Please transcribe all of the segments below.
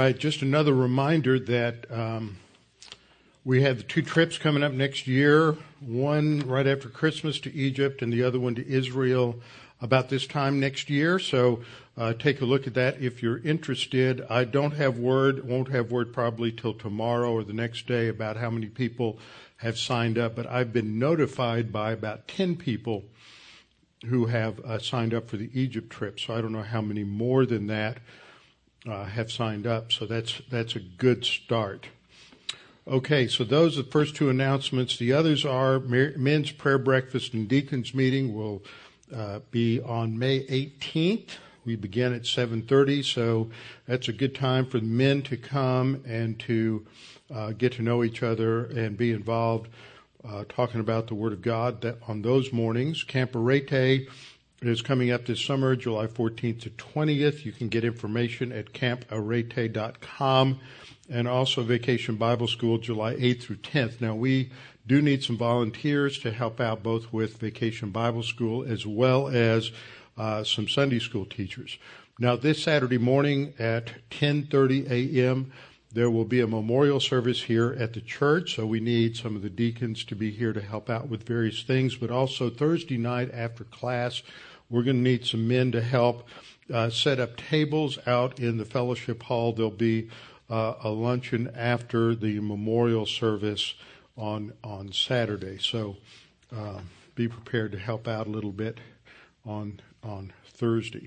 right, just another reminder that we have the two trips coming up next year, one right after Christmas to Egypt and the other one to Israel about this time next year. So take a look at that if you're interested. I won't have word probably till tomorrow or the next day about how many people have signed up, but I've been notified by about 10 people who have signed up for the Egypt trip. So I don't know how many more than that have signed up. So that's a good start. Okay, so those are the first two announcements. The others are men's prayer breakfast and deacons meeting will be on May 18th. We begin at 7:30, so that's a good time for the men to come and to get to know each other and be involved talking about the Word of God on those mornings. Camp Arete is coming up this summer, July 14th to 20th. You can get information at camparete.com, and also Vacation Bible School, July 8th through 10th. Now, we do need some volunteers to help out both with Vacation Bible School as well as some Sunday school teachers. Now, this Saturday morning at 10:30 a.m., there will be a memorial service here at the church, so we need some of the deacons to be here to help out with various things. But also Thursday night after class, we're going to need some men to help set up tables out in the fellowship hall. There'll be a luncheon after the memorial service on Saturday. So be prepared to help out a little bit on Thursday.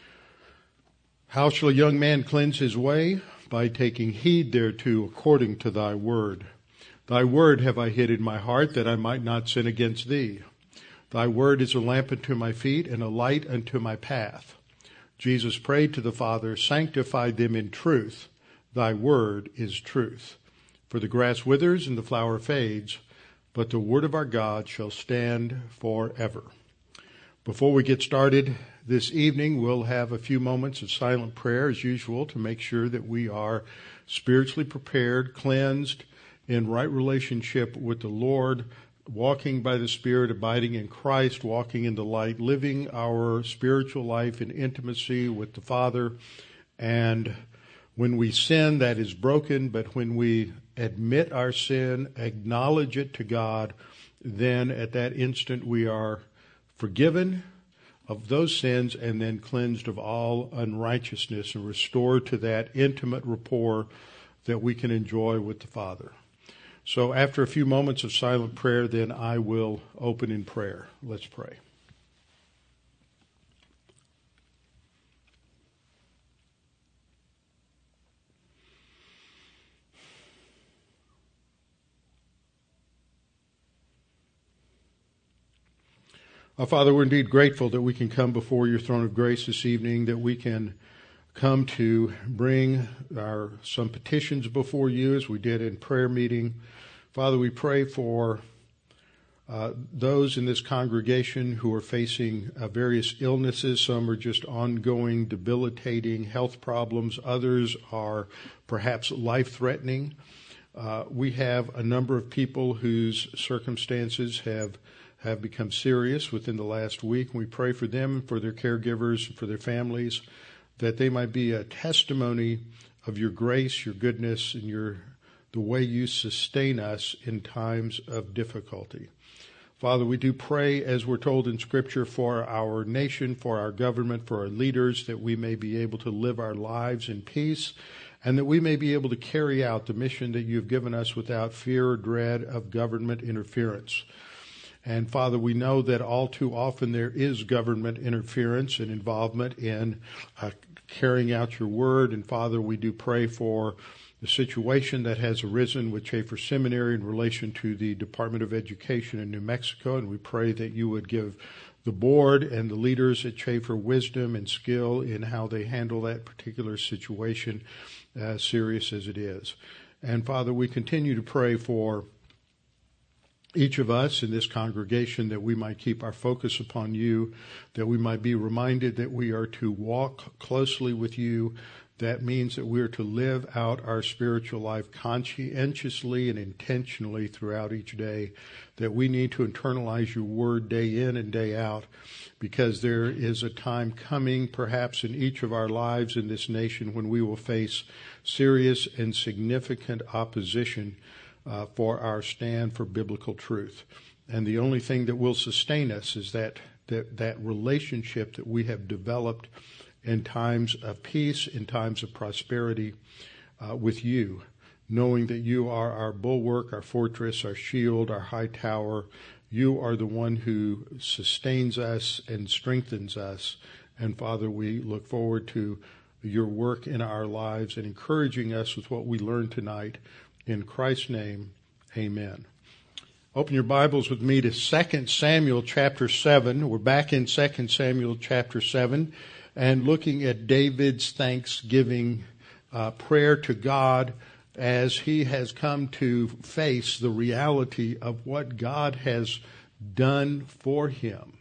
How shall a young man cleanse his way? By taking heed thereto according to thy word. Thy word have I hid in my heart, that I might not sin against thee. Thy word is a lamp unto my feet and a light unto my path. Jesus prayed to the Father, sanctify them in truth. Thy word is truth. For the grass withers and the flower fades, but the word of our God shall stand forever. Before we get started this evening, we'll have a few moments of silent prayer as usual to make sure that we are spiritually prepared, cleansed, in right relationship with the Lord, walking by the Spirit, abiding in Christ, walking in the light, living our spiritual life in intimacy with the Father. And when we sin, that is broken, but when we admit our sin, acknowledge it to God, then at that instant we are forgiven of those sins and then cleansed of all unrighteousness and restored to that intimate rapport that we can enjoy with the Father. So after a few moments of silent prayer, then I will open in prayer. Let's pray. Father, we're indeed grateful that we can come before your throne of grace this evening, that we can come to bring some petitions before you as we did in prayer meeting. Father, we pray for those in this congregation who are facing various illnesses. Some are just ongoing, debilitating health problems. Others are perhaps life-threatening. We have a number of people whose circumstances have become serious within the last week. We pray for them, for their caregivers, for their families, that they might be a testimony of your grace, your goodness, and the way you sustain us in times of difficulty. Father, we do pray, as we're told in Scripture, for our nation, for our government, for our leaders, that we may be able to live our lives in peace, and that we may be able to carry out the mission that you've given us without fear or dread of government interference. And Father, we know that all too often there is government interference and involvement in carrying out your word. And Father, we do pray for the situation that has arisen with Chafer Seminary in relation to the Department of Education in New Mexico. And we pray that you would give the board and the leaders at Chafer wisdom and skill in how they handle that particular situation, as serious as it is. And Father, we continue to pray for each of us in this congregation, that we might keep our focus upon you, that we might be reminded that we are to walk closely with you, That means that we're to live out our spiritual life conscientiously and intentionally throughout each day, that we need to internalize your word day in and day out, because there is a time coming, perhaps in each of our lives in this nation, when we will face serious and significant opposition for our stand for biblical truth. And the only thing that will sustain us is that relationship that we have developed in times of peace, in times of prosperity with you, knowing that you are our bulwark, our fortress, our shield, our high tower. You are the one who sustains us and strengthens us. And Father, we look forward to your work in our lives and encouraging us with what we learned tonight. In Christ's name, amen. Open your Bibles with me to 2 Samuel chapter 7. We're back in 2 Samuel chapter 7 and looking at David's thanksgiving prayer to God as he has come to face the reality of what God has done for him.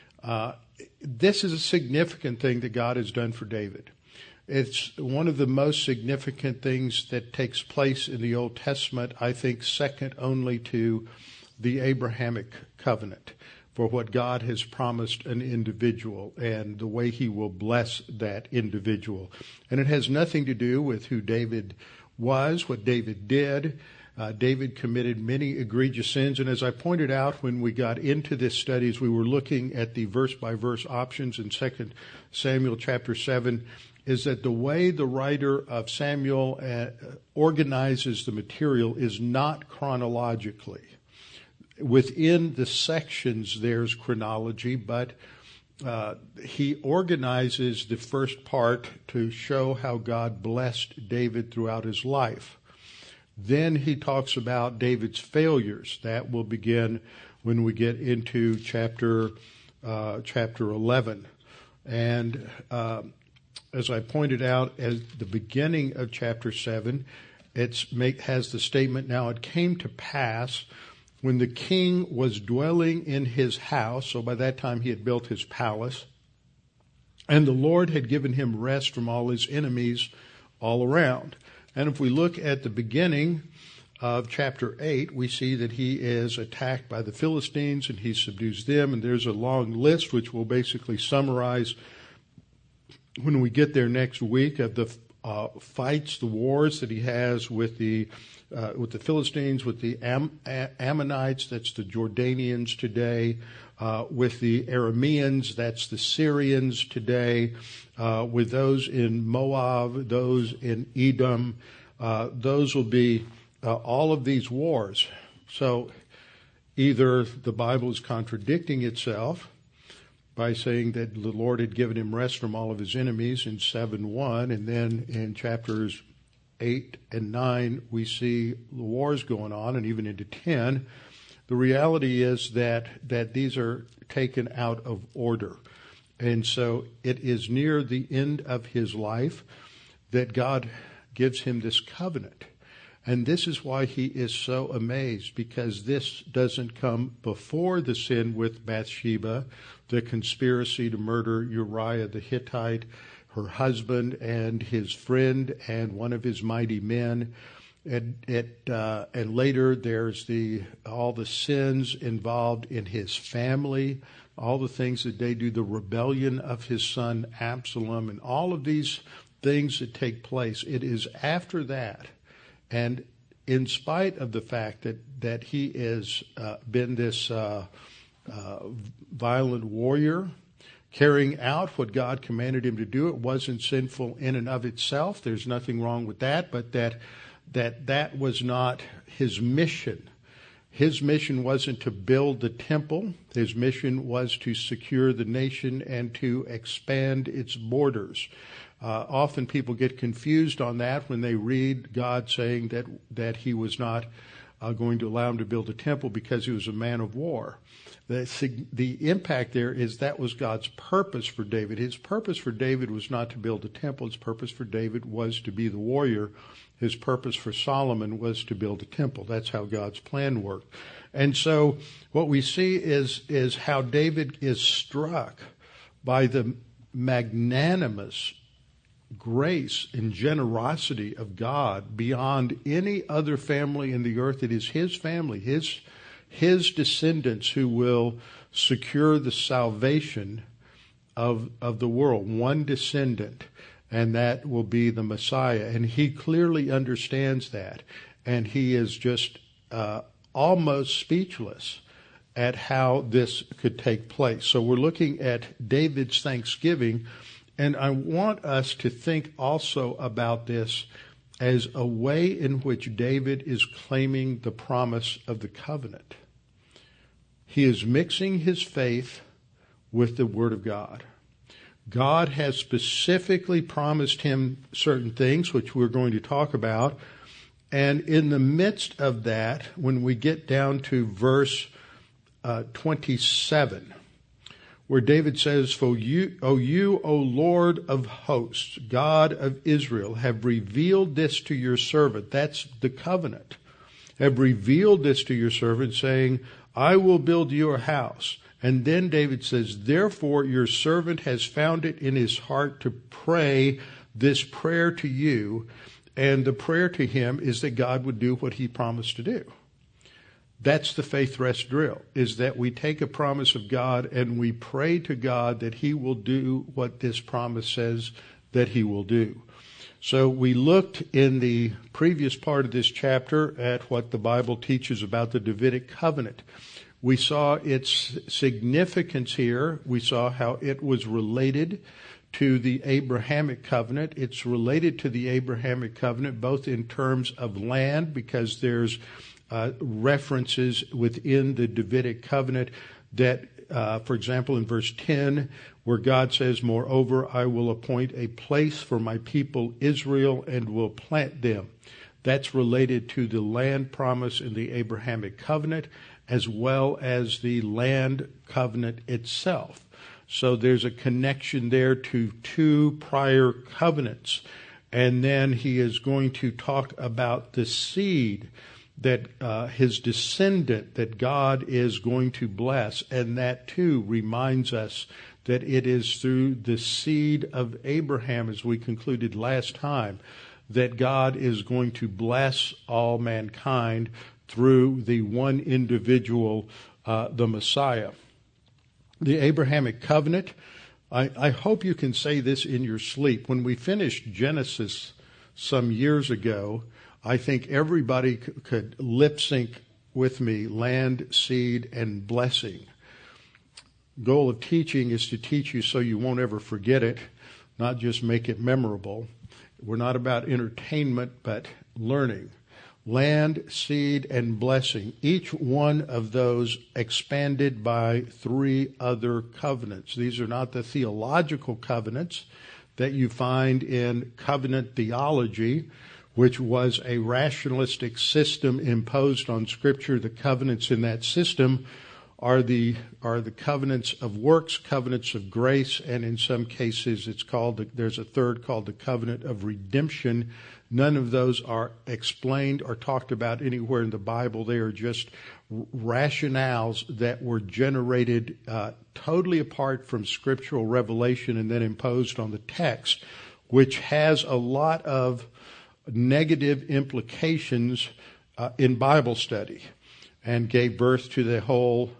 This is a significant thing that God has done for David. It's one of the most significant things that takes place in the Old Testament, I think second only to the Abrahamic covenant, for what God has promised an individual and the way he will bless that individual. And it has nothing to do with who David was, what David did. David committed many egregious sins. And as I pointed out when we got into this study, as we were looking at the verse-by-verse options in 2 Samuel chapter 7, is that the way the writer of Samuel organizes the material is not chronologically. Within the sections there's chronology, but he organizes the first part to show how God blessed David throughout his life. Then he talks about David's failures. That will begin when we get into chapter 11. And as I pointed out at the beginning of chapter 7, has the statement, "Now it came to pass when the king was dwelling in his house," so by that time he had built his palace, "and the Lord had given him rest from all his enemies all around." And if we look at the beginning of chapter 8, we see that he is attacked by the Philistines and he subdues them. And there's a long list which we'll basically summarize when we get there next week of the fights, the wars that he has with the Philistines, with the Ammonites, that's the Jordanians today, with the Arameans, that's the Syrians today, with those in Moab, those in Edom. Those will be all of these wars. So either the Bible is contradicting itself by saying that the Lord had given him rest from all of his enemies in 7:1, and then in chapters 8 and 9 we see the wars going on, and even into 10. The reality is that these are taken out of order. And so it is near the end of his life that God gives him this covenant. And this is why he is so amazed, because this doesn't come before the sin with Bathsheba, the conspiracy to murder Uriah the Hittite, her husband and his friend and one of his mighty men. And later there's all the sins involved in his family, all the things that they do, the rebellion of his son Absalom, and all of these things that take place. It is after that, and in spite of the fact that he has been this violent warrior, carrying out what God commanded him to do, it wasn't sinful in and of itself. There's nothing wrong with that, but that was not his mission. His mission wasn't to build the temple. His mission was to secure the nation and to expand its borders. Often people get confused on that when they read God saying that he was not going to allow him to build a temple because he was a man of war. The impact there is that was God's purpose for David. His purpose for David was not to build a temple. His purpose for David was to be the warrior. His purpose for Solomon was to build a temple. That's how God's plan worked. And so what we see is how David is struck by the magnanimous grace and generosity of God beyond any other family in the earth. It is his family, his descendants who will secure the salvation of the world. One descendant, and that will be the Messiah. And he clearly understands that. And he is just almost speechless at how this could take place. So we're looking at David's thanksgiving, and I want us to think also about this as a way in which David is claiming the promise of the covenant. He is mixing his faith with the Word of God. God has specifically promised him certain things, which we're going to talk about. And in the midst of that, when we get down to verse 27, where David says, "For you, O Lord of hosts, God of Israel, have revealed this to your servant." That's the covenant. "Have revealed this to your servant, saying, I will build you a house." And then David says, "Therefore your servant has found it in his heart to pray this prayer to you." And the prayer to him is that God would do what he promised to do. That's the faith rest drill, is that we take a promise of God and we pray to God that he will do what this promise says that he will do. So we looked in the previous part of this chapter at what the Bible teaches about the Davidic covenant. We saw its significance here. We saw how it was related to the Abrahamic covenant. It's related to the Abrahamic covenant both in terms of land, because there's references within the Davidic covenant that, for example, in verse 10, where God says, "Moreover, I will appoint a place for my people Israel and will plant them." That's related to the land promise in the Abrahamic covenant, as well as the land covenant itself. So there's a connection there to two prior covenants. And then he is going to talk about the seed that his descendant that God is going to bless. And that too reminds us that it is through the seed of Abraham, as we concluded last time, that God is going to bless all mankind through the one individual, the Messiah. The Abrahamic covenant, I hope you can say this in your sleep. When we finished Genesis some years ago, I think everybody could lip sync with me, land, seed, and blessing. Goal of teaching is to teach you so you won't ever forget it, not just make it memorable. We're not about entertainment, but learning. Land, seed, and blessing. Each one of those expanded by three other covenants. These are not the theological covenants that you find in covenant theology, which was a rationalistic system imposed on Scripture. The covenants in that system are the covenants of works, covenants of grace, and in some cases there's a third called the covenant of redemption. None of those are explained or talked about anywhere in the Bible. They are just rationales that were generated totally apart from scriptural revelation and then imposed on the text, which has a lot of negative implications in Bible study and gave birth to the whole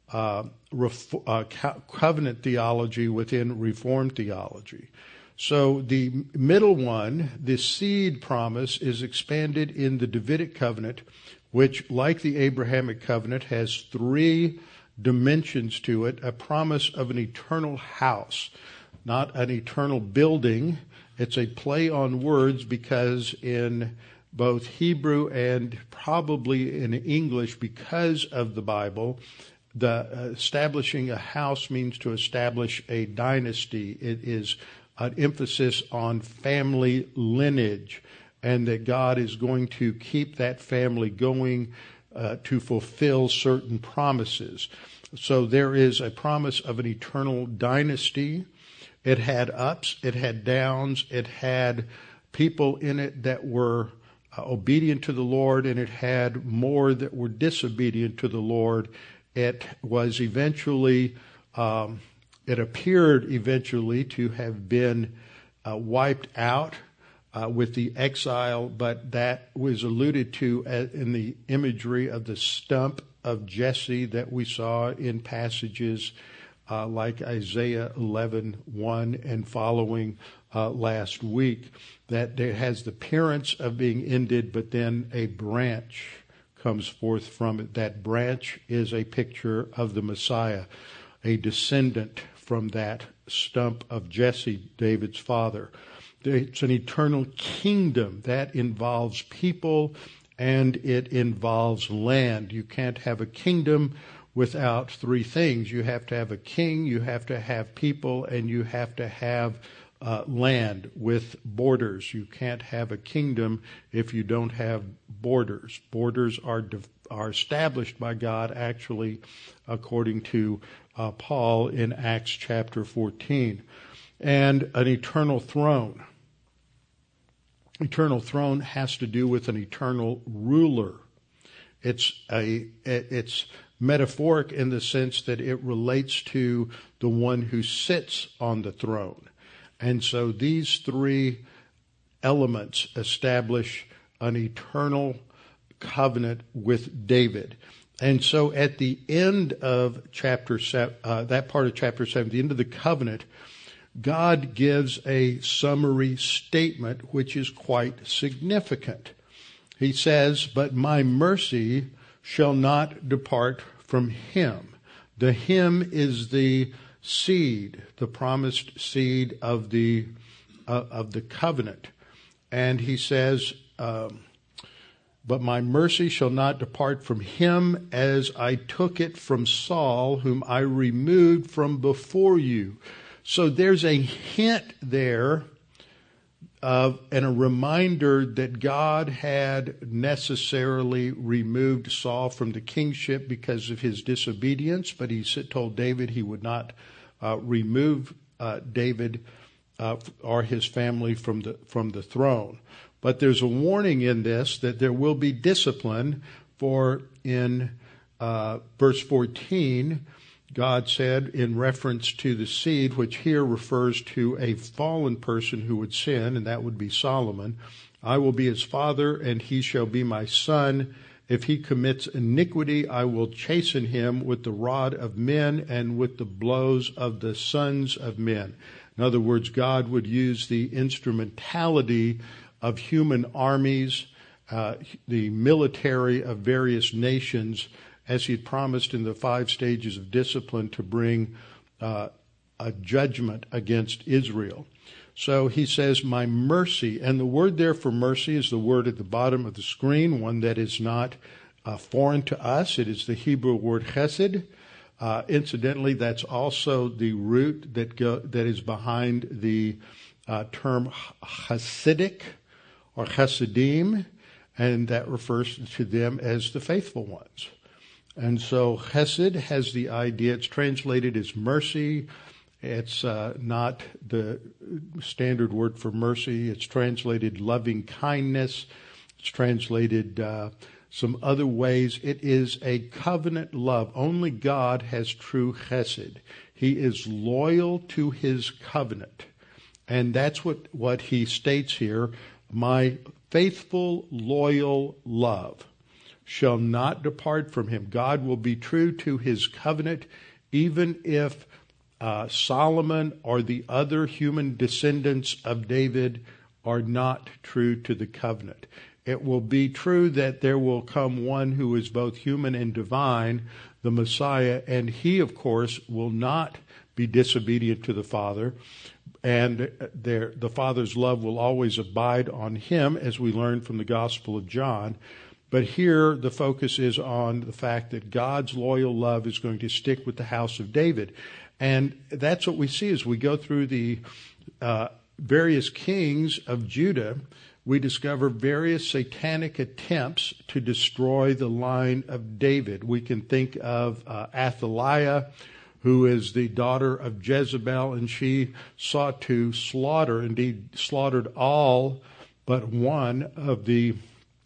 covenant theology within Reformed theology. So the middle one, the seed promise, is expanded in the Davidic covenant, which, like the Abrahamic covenant, has three dimensions to it. A promise of an eternal house, not an eternal building. It's a play on words because in both Hebrew and probably in English, because of the Bible, the establishing a house means to establish a dynasty. It is an emphasis on family lineage, and that God is going to keep that family going to fulfill certain promises. So there is a promise of an eternal dynasty. It had ups, it had downs, it had people in it that were obedient to the Lord, and it had more that were disobedient to the Lord. It was eventually, it appeared eventually to have been wiped out with the exile, but that was alluded to in the imagery of the stump of Jesse that we saw in passages like Isaiah 11:1 and following last week, that it has the appearance of being ended, but then a branch comes forth from it. That branch is a picture of the Messiah, a descendant from that stump of Jesse, David's father. It's an eternal kingdom that involves people and it involves land. You can't have a kingdom without three things. You have to have a king, you have to have people, and you have to have land with borders. You can't have a kingdom if you don't have borders. Borders are established by God, actually, according to Paul in Acts chapter 14. And an eternal throne. Eternal throne has to do with an eternal ruler. It's metaphoric in the sense that it relates to the one who sits on the throne. And so these three elements establish an eternal covenant with David. And so at the end of chapter 7, that part of chapter 7, the end of the covenant, God gives a summary statement which is quite significant. He says, "But my mercy shall not depart from him." The him is the seed, the promised seed of the covenant. And he says, "But my mercy shall not depart from him, as I took it from Saul, whom I removed from before you." So there's a hint there and a reminder that God had necessarily removed Saul from the kingship because of his disobedience, but he told David he would not remove David or his family from the throne. But there's a warning in this that there will be discipline, for in verse 14, God said in reference to the seed, which here refers to a fallen person who would sin, and that would be Solomon, "I will be his father, and he shall be my son. If he commits iniquity, I will chasten him with the rod of men and with the blows of the sons of men." In other words, God would use the instrumentality of human armies, the military of various nations, as he had promised in the 5 stages of discipline, to bring a judgment against Israel. So he says, "My mercy," and the word there for mercy is the word at the bottom of the screen, one that is not foreign to us. It is the Hebrew word chesed. Incidentally, that's also the root that is behind the term Hasidic or Hasidim, and that refers to them as the faithful ones. And so chesed has the idea, it's translated as mercy. It's not the standard word for mercy. It's translated loving kindness. It's translated some other ways. It is a covenant love. Only God has true chesed. He is loyal to his covenant. And that's what he states here. "My faithful, loyal love shall not depart from him." God will be true to his covenant, even if Solomon or the other human descendants of David are not true to the covenant. It will be true that there will come one who is both human and divine, the Messiah, and he, of course, will not be disobedient to the Father, and the Father's love will always abide on him, as we learn from the Gospel of John. But here the focus is on the fact that God's loyal love is going to stick with the house of David. And that's what we see as we go through the various kings of Judah. We discover various satanic attempts to destroy the line of David. We can think of Athaliah, who is the daughter of Jezebel, and she sought to indeed slaughtered all but one of the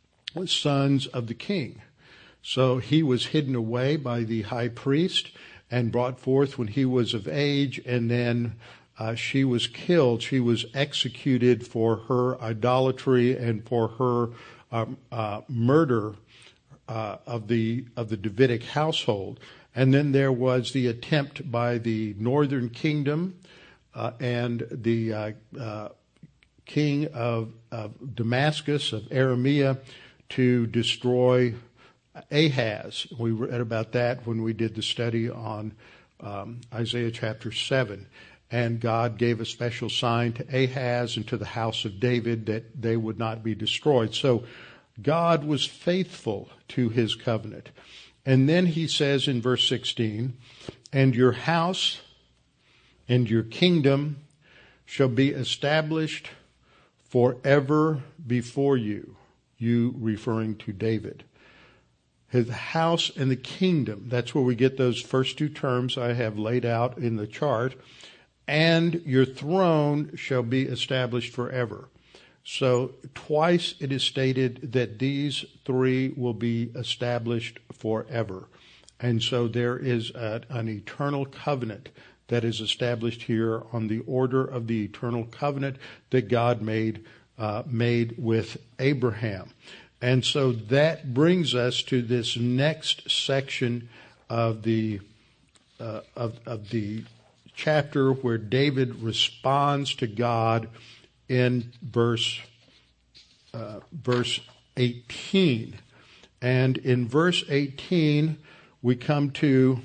sons of the king. So he was hidden away by the high priest and brought forth when he was of age, and then she was killed. She was executed for her idolatry and for her murder of the Davidic household. And then there was the attempt by the northern kingdom and the king of Damascus, of Aramea, to destroy Ahaz. We read about that when we did the study on Isaiah chapter 7. And God gave a special sign to Ahaz and to the house of David that they would not be destroyed. So God was faithful to his covenant. And then he says in verse 16, and your house and your kingdom shall be established forever before you. You referring to David. His house and the kingdom, that's where we get those first two terms I have laid out in the chart. And your throne shall be established forever. So twice it is stated that these three will be established forever. And so there is an eternal covenant that is established here on the order of the eternal covenant that God made with Abraham. And so that brings us to this next section of the chapter where David responds to God in verse 18. And in verse 18, we come to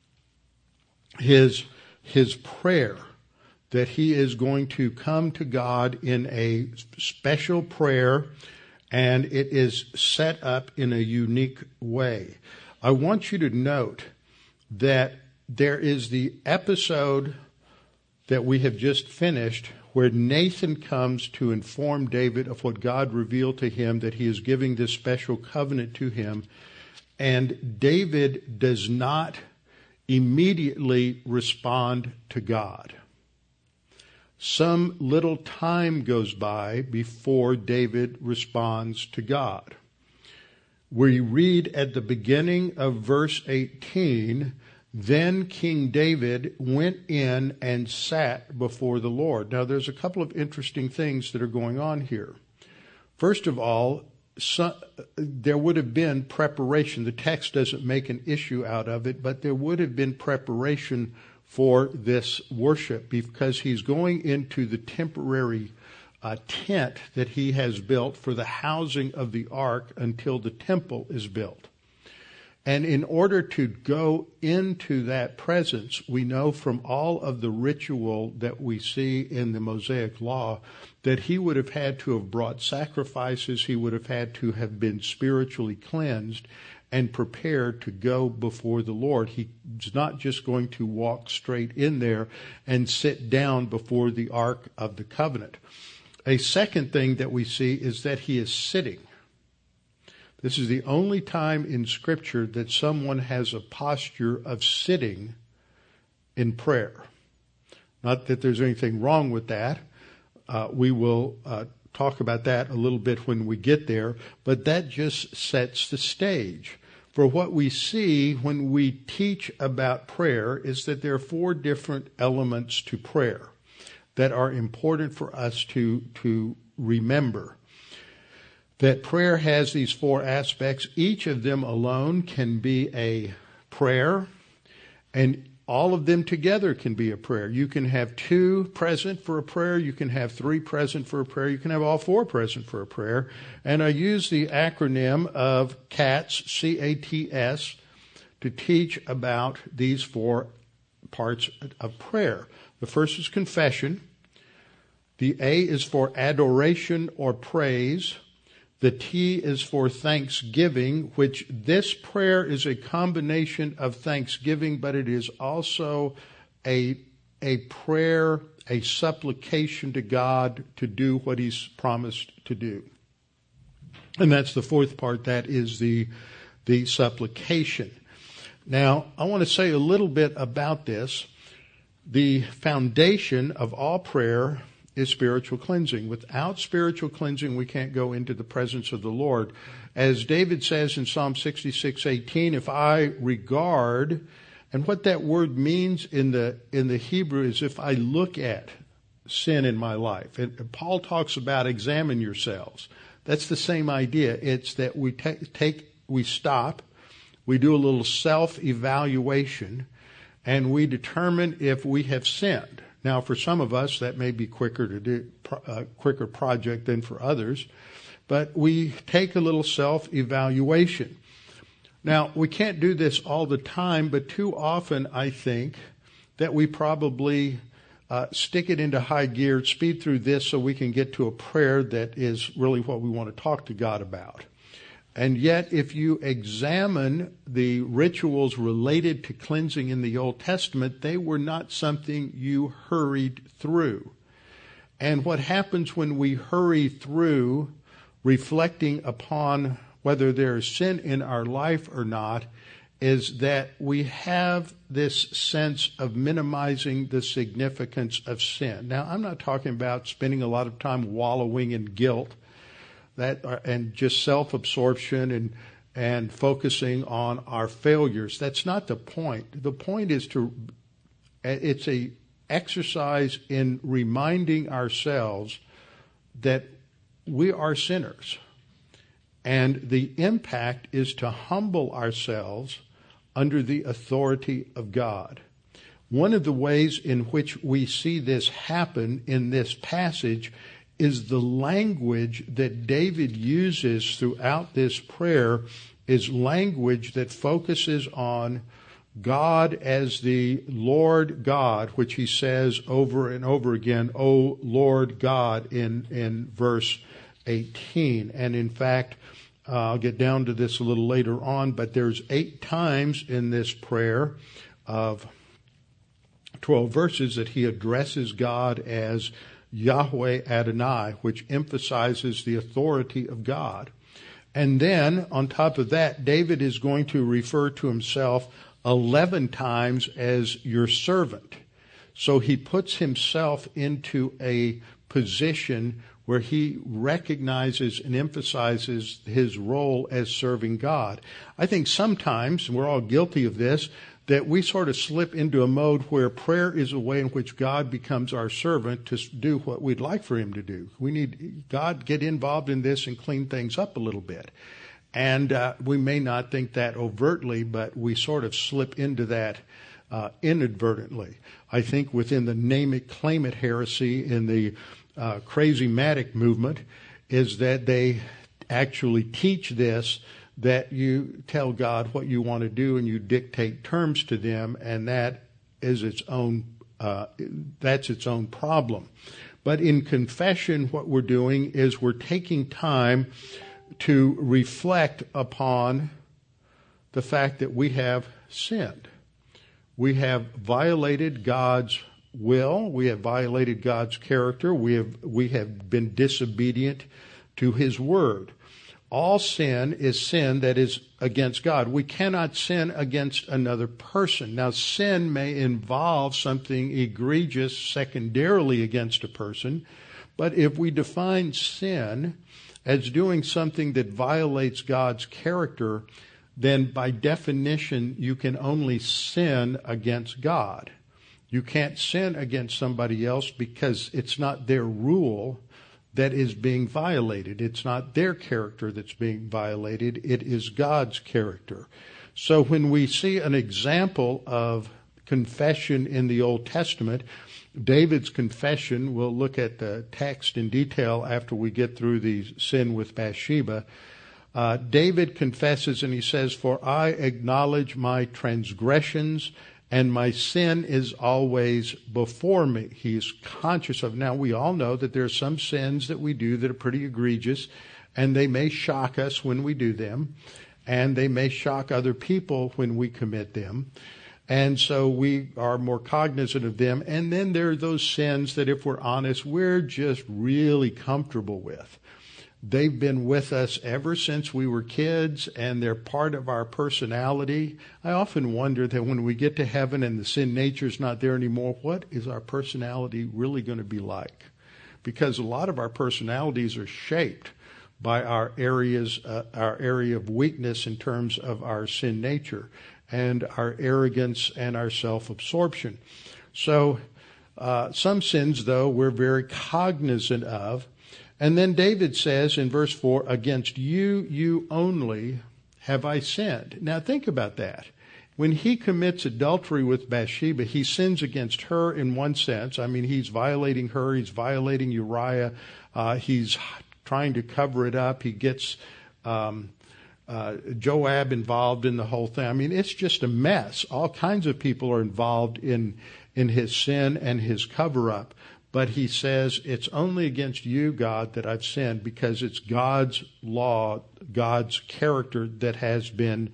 his prayer that he is going to come to God in a special prayer, and it is set up in a unique way. I want you to note that there is the episode that we have just finished where Nathan comes to inform David of what God revealed to him, that he is giving this special covenant to him. And David does not immediately respond to God. Some little time goes by before David responds to God. We read at the beginning of verse 18, then King David went in and sat before the Lord. Now, there's a couple of interesting things that are going on here. First of all, there would have been preparation. The text doesn't make an issue out of it, but there would have been preparation for this worship because he's going into the temporary tent that he has built for the housing of the ark until the temple is built. And in order to go into that presence, we know from all of the ritual that we see in the Mosaic Law that he would have had to have brought sacrifices. He would have had to have been spiritually cleansed and prepared to go before the Lord. He's not just going to walk straight in there and sit down before the Ark of the Covenant. A second thing that we see is that he is sitting. This is the only time in Scripture that someone has a posture of sitting in prayer. Not that there's anything wrong with that. We will talk about that a little bit when we get there, but that just sets the stage. For what we see when we teach about prayer is that there are 4 different elements to prayer that are important for us to remember. That prayer has these 4 aspects. Each of them alone can be a prayer, and all of them together can be a prayer. You can have 2 present for a prayer. You can have 3 present for a prayer. You can have all 4 present for a prayer. And I use the acronym of CATS, C-A-T-S, to teach about these 4 parts of prayer. The first is confession. The A is for adoration or praise. The T is for thanksgiving, which this prayer is a combination of thanksgiving, but it is also a prayer, a supplication to God to do what he's promised to do. And that's the 4th part. That is the supplication. Now, I want to say a little bit about this. The foundation of all prayer is spiritual cleansing. Without spiritual cleansing, we can't go into the presence of the Lord. As David says in Psalm 66:18, if I regard And what that word means in the Hebrew is if I look at sin in my life. And Paul talks about examine yourselves. That's the same idea. It's that we stop, we do a little self-evaluation, and we determine if we have sinned. Now, for some of us, that may be quicker project than for others, but we take a little self-evaluation. Now, we can't do this all the time, but too often I think that we probably stick it into high gear, speed through this so we can get to a prayer that is really what we want to talk to God about. And yet, if you examine the rituals related to cleansing in the Old Testament, they were not something you hurried through. And what happens when we hurry through reflecting upon whether there is sin in our life or not, is that we have this sense of minimizing the significance of sin. Now, I'm not talking about spending a lot of time wallowing in guilt and just self-absorption and focusing on our failures. That's not the point. The point is it's a exercise in reminding ourselves that we are sinners. And the impact is to humble ourselves under the authority of God. One of the ways in which we see this happen in this passage is the language that David uses throughout this prayer is language that focuses on God as the Lord God, which he says over and over again, O Lord God, in verse 18. And in fact, I'll get down to this a little later on, but there's 8 times in this prayer of 12 verses that he addresses God as Yahweh Adonai, which emphasizes the authority of God. And then, on top of that, David is going to refer to himself 11 times as your servant. So he puts himself into a position where he recognizes and emphasizes his role as serving God. I think sometimes, and we're all guilty of this, that we sort of slip into a mode where prayer is a way in which God becomes our servant to do what we'd like for him to do. We need God get involved in this and clean things up a little bit. And we may not think that overtly, but we sort of slip into that inadvertently. I think within the name it, claim it heresy in the charismatic movement is that they actually teach this, that you tell God what you want to do and you dictate terms to them, and that is that's its own problem. But in confession, what we're doing is we're taking time to reflect upon the fact that we have sinned. We have violated God's will. We have violated God's character. We have been disobedient to his word. All sin is sin that is against God. We cannot sin against another person. Now, sin may involve something egregious secondarily against a person, but if we define sin as doing something that violates God's character, then by definition, you can only sin against God. You can't sin against somebody else because it's not their rule that is being violated. It's not their character that's being violated. It is God's character. So when we see an example of confession in the Old Testament, David's confession, we'll look at the text in detail after we get through the sin with Bathsheba. David confesses and he says, "For I acknowledge my transgressions, and my sin is always before me." He's conscious of. Now, we all know that there are some sins that we do that are pretty egregious, and they may shock us when we do them, and they may shock other people when we commit them. And so we are more cognizant of them. And then there are those sins that, if we're honest, we're just really comfortable with. They've been with us ever since we were kids, and they're part of our personality. I often wonder that when we get to heaven and the sin nature is not there anymore, what is our personality really going to be like? Because a lot of our personalities are shaped by our area of weakness in terms of our sin nature. and our arrogance and our self-absorption. So some sins, though, we're very cognizant of. And then David says in verse 4, against you only have I sinned. Now think about that. When he commits adultery with Bathsheba, he sins against her in one sense. I mean, he's violating her. He's violating Uriah. He's trying to cover it up. He gets Joab involved in the whole thing. I mean, it's just a mess. All kinds of people are involved in his sin and his cover-up. But he says, it's only against you, God, that I've sinned, because it's God's law, God's character that has been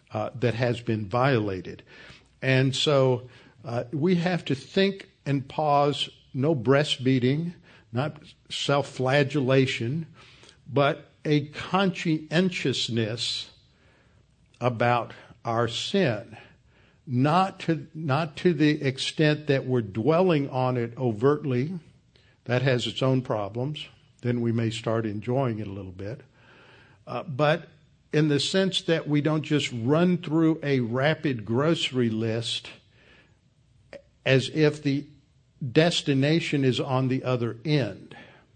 violated. And so we have to think and pause. No breastbeating, not self-flagellation, but a conscientiousness about our sin. Not to the extent that we're dwelling on it overtly. That has its own problems. Then we may start enjoying it a little bit. But in the sense that we don't just run through a rapid grocery list as if the destination is on the other end,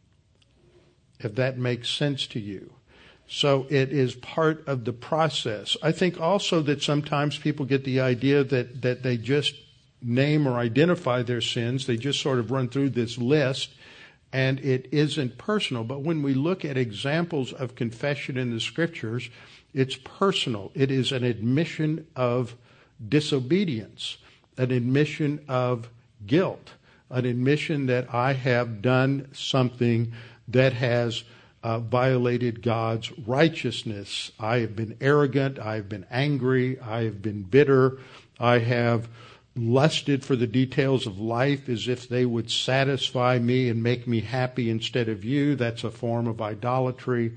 if that makes sense to you. So it is part of the process. I think also that sometimes people get the idea that they just name or identify their sins. They just sort of run through this list, and it isn't personal. But when we look at examples of confession in the Scriptures, it's personal. It is an admission of disobedience, an admission of guilt, an admission that I have done something that has violated God's righteousness. I have been arrogant. I have been angry. I have been bitter. I have lusted for the details of life as if they would satisfy me and make me happy instead of you. That's a form of idolatry.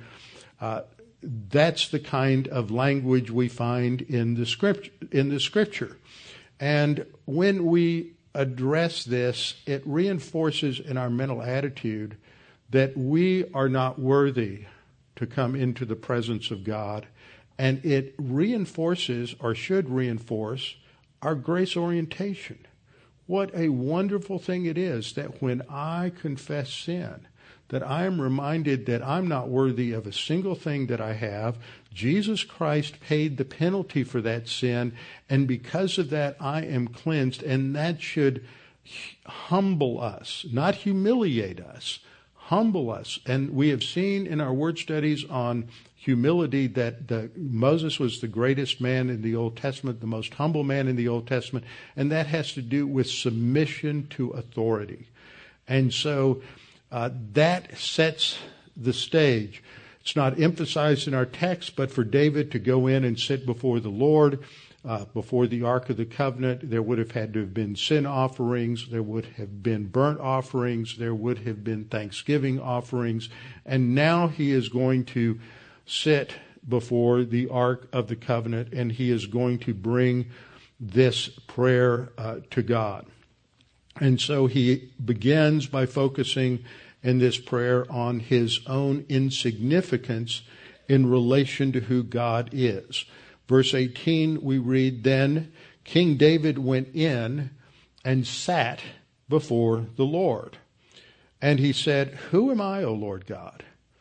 That's the kind of language we find in the Scripture. And when we address this, it reinforces in our mental attitude that we are not worthy to come into the presence of God. And it reinforces, or should reinforce, our grace orientation. What a wonderful thing it is that when I confess sin, that I am reminded that I'm not worthy of a single thing that I have. Jesus Christ paid the penalty for that sin, and because of that, I am cleansed. And that should humble us, not humiliate us. Humble us. And we have seen in our word studies on humility that Moses was the greatest man in the Old Testament, the most humble man in the Old Testament, and that has to do with submission to authority. And so that sets the stage. It's not emphasized in our text, but for David to go in and sit before the Lord, before the Ark of the Covenant, there would have had to have been sin offerings, there would have been burnt offerings, there would have been thanksgiving offerings, and now he is going to sit before the Ark of the Covenant, and he is going to bring this prayer to God. And so he begins by focusing in this prayer on his own insignificance in relation to who God is. Verse 18, we read, then King David went in and sat before the Lord. And he said, who am I, O Lord God?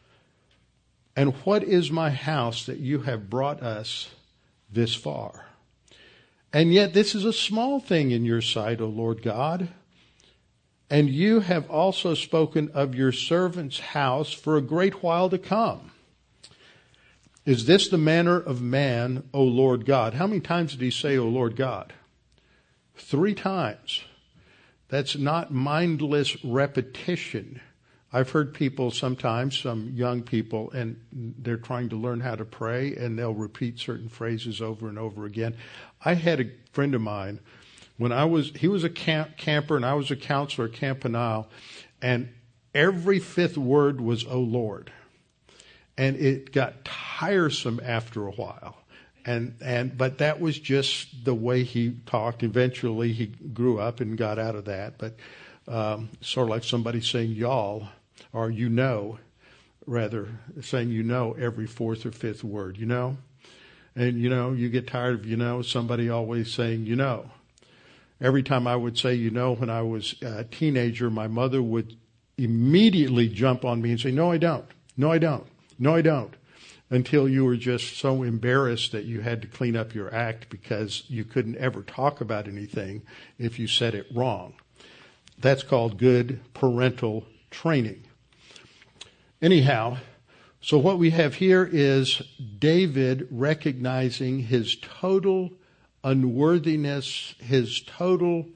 And what is my house that you have brought us this far? And yet this is a small thing in your sight, O Lord God. And you have also spoken of your servant's house for a great while to come. Is this the manner of man, O Lord God? How many times did he say, O Lord God? 3 times. That's not mindless repetition. I've heard people sometimes, some young people, and they're trying to learn how to pray, and they'll repeat certain phrases over and over again. I had a friend of mine, he was a camper, and I was a counselor at Camp Penile, and every 5th word was, O Lord. And it got tiresome after a while. But that was just the way he talked. Eventually he grew up and got out of that. But sort of like somebody saying y'all, or rather saying every 4th or 5th word, And, you get tired of, somebody always saying, Every time I would say, when I was a teenager, my mother would immediately jump on me and say, no, I don't. No, I don't. No, I don't. Until you were just so embarrassed that you had to clean up your act because you couldn't ever talk about anything if you said it wrong. That's called good parental training. Anyhow, so what we have here is David recognizing his total unworthiness, his total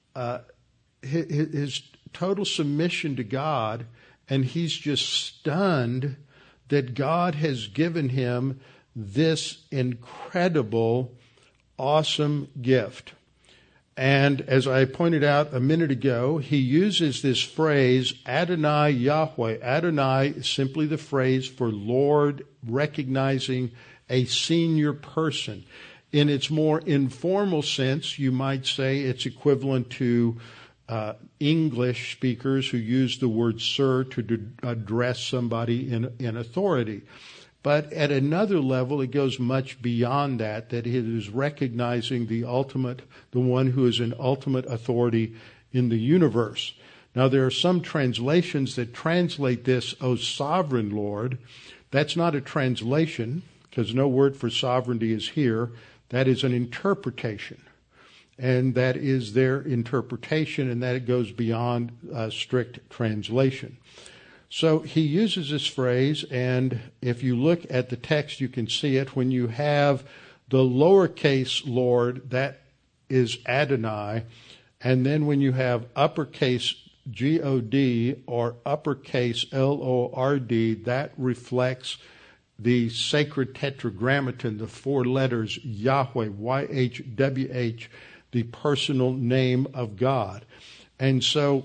submission to God, and he's just stunned that God has given him this incredible, awesome gift. And as I pointed out a minute ago, he uses this phrase, Adonai Yahweh. Adonai is simply the phrase for Lord, recognizing a senior person. In its more informal sense, you might say it's equivalent to English speakers who use the word sir to address somebody in authority. But at another level, it goes much beyond that it is recognizing the one who is an ultimate authority in the universe. Now, there are some translations that translate this, O sovereign Lord. That's not a translation, because no word for sovereignty is here. That is an interpretation. And that is their interpretation, and that it goes beyond strict translation. So he uses this phrase, and if you look at the text, you can see it. When you have the lowercase Lord, that is Adonai. And then when you have uppercase G-O-D or uppercase L-O-R-D, that reflects the sacred tetragrammaton, the four letters Yahweh, Y-H-W-H, the personal name of God. And so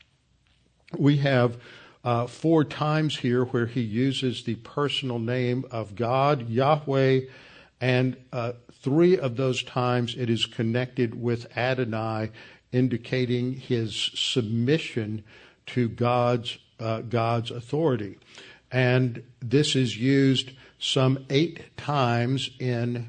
we have 4 times here where he uses the personal name of God, Yahweh, and 3 of those times it is connected with Adonai, indicating his submission to God's authority. And this is used some 8 times in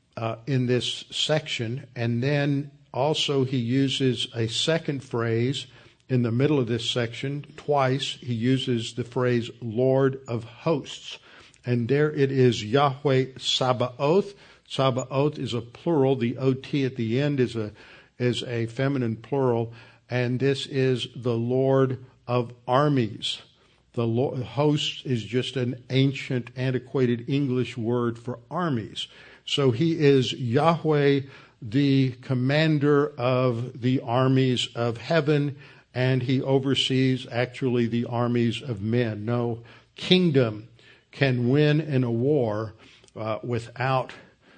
this section, and then also he uses a second phrase in the middle of this section. Twice he uses the phrase Lord of hosts, and there it is Yahweh Sabaoth. Sabaoth is a plural. The O-T at the end is a feminine plural, and this is the Lord of armies. The Lord, hosts is just an ancient, antiquated English word for armies. So he is Yahweh, the commander of the armies of heaven, and he oversees actually the armies of men. No kingdom can win in a war without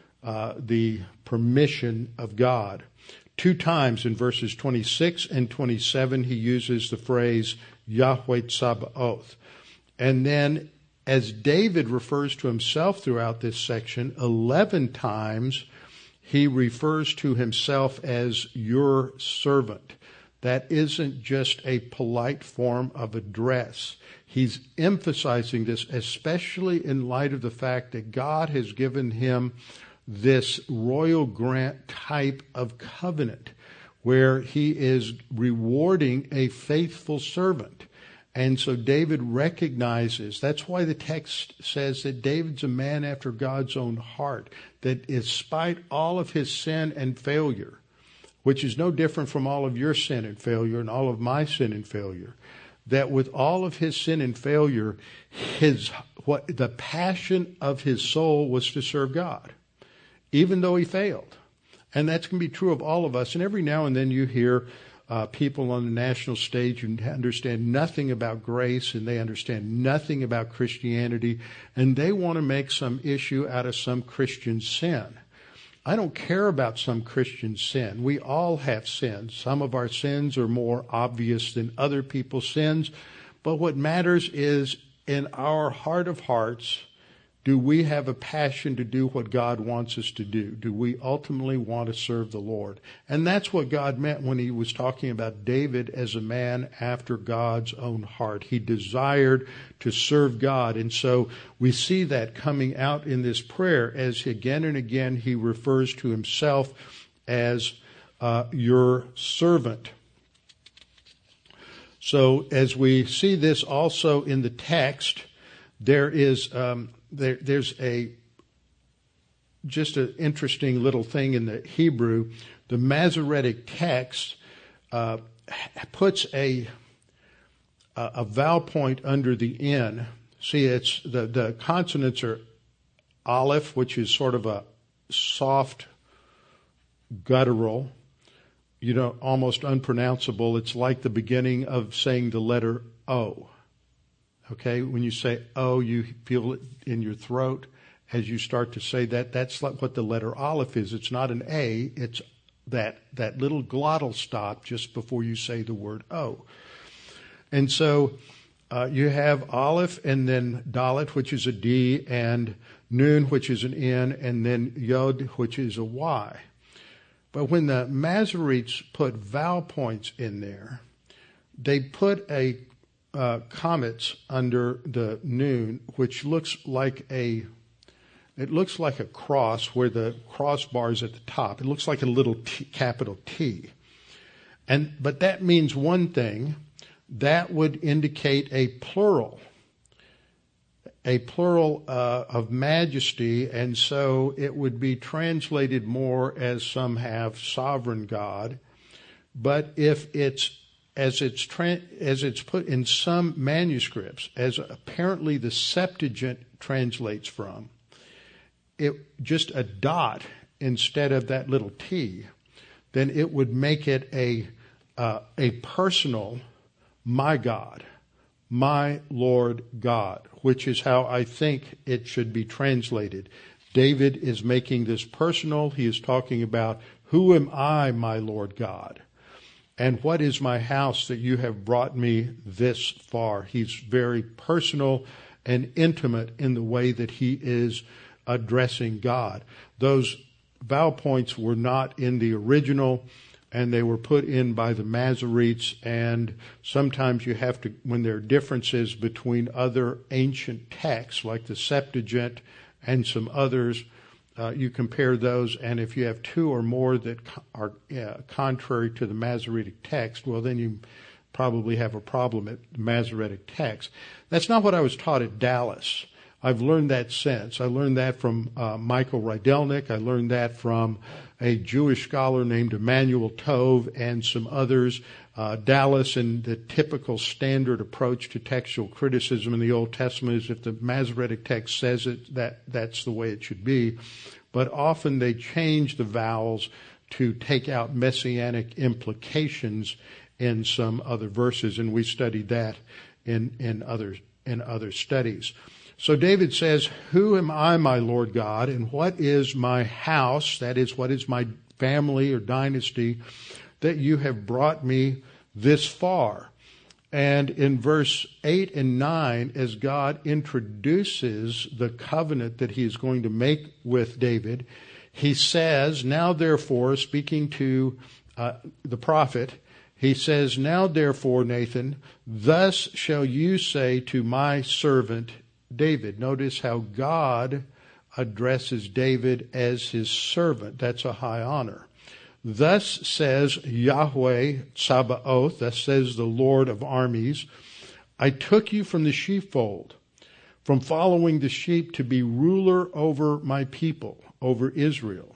the permission of God. 2 times in verses 26 and 27, he uses the phrase Yahweh Tsabaoth. And then as David refers to himself throughout this section, 11 times he refers to himself as your servant. That isn't just a polite form of address. He's emphasizing this, especially in light of the fact that God has given him this royal grant type of covenant where he is rewarding a faithful servant. And so David recognizes, that's why the text says that David's a man after God's own heart, that despite all of his sin and failure, which is no different from all of your sin and failure and all of my sin and failure, that with all of his sin and failure, the passion of his soul was to serve God, even though he failed. And that's going to be true of all of us. And every now and then you hear people on the national stage who understand nothing about grace and they understand nothing about Christianity, and they want to make some issue out of some Christian sin. I don't care about some Christian sin. We all have sins. Some of our sins are more obvious than other people's sins. But what matters is in our heart of hearts, Do we have a passion to do what God wants us to do? Do we ultimately want to serve the Lord? And that's what God meant when he was talking about David as a man after God's own heart. He desired to serve God. And so we see that coming out in this prayer as again and again he refers to himself as your servant. So as we see this also in the text, there is there's just an interesting little thing in the Hebrew. The Masoretic text puts a vowel point under the N. See, it's the consonants are aleph, which is sort of a soft guttural, almost unpronounceable. It's like the beginning of saying the letter O. Okay, when you say O, you feel it in your throat as you start to say that. That's like what the letter aleph is. It's not an A, it's that little glottal stop just before you say the word O. And so you have aleph and then dalet, which is a D, and nun, which is an N, and then yod, which is a Y. But when the Masoretes put vowel points in there, they put a comets under the nun, which looks like a cross where the crossbar is at the top. It looks like a little capital T. But that means one thing. That would indicate a plural of majesty, and so it would be translated more as some have sovereign God. But if it's as it's put in some manuscripts, as apparently the Septuagint translates from, it just a dot instead of that little T, then it would make it a personal, my God, my Lord God, which is how I think it should be translated. David is making this personal. He is talking about, who am I, my Lord God? And what is my house that you have brought me this far? He's very personal and intimate in the way that he is addressing God. Those vowel points were not in the original, and they were put in by the Masoretes. And sometimes you have to, when there are differences between other ancient texts, like the Septuagint and some others, you compare those, and if you have two or more that are contrary to the Masoretic text, well, then you probably have a problem at the Masoretic text. That's not what I was taught at Dallas. I've learned that since. I learned that from Michael Rydelnik. I learned that from a Jewish scholar named Emanuel Tov and some others. Dallas, and the typical standard approach to textual criticism in the Old Testament is if the Masoretic text says it, that's the way it should be. But often they change the vowels to take out messianic implications in some other verses, and we studied that in other studies. So David says, who am I, my Lord God, and what is my house, that is, what is my family or dynasty, that you have brought me this far? And in verse 8 and 9, as God introduces the covenant that he is going to make with David, he says, now therefore, speaking to the prophet, he says, now therefore, Nathan, thus shall you say to my servant David. Notice how God addresses David as his servant. That's a high honor. Thus says Yahweh Tsabaoth, thus says the Lord of armies, I took you from the sheepfold, from following the sheep to be ruler over my people, over Israel.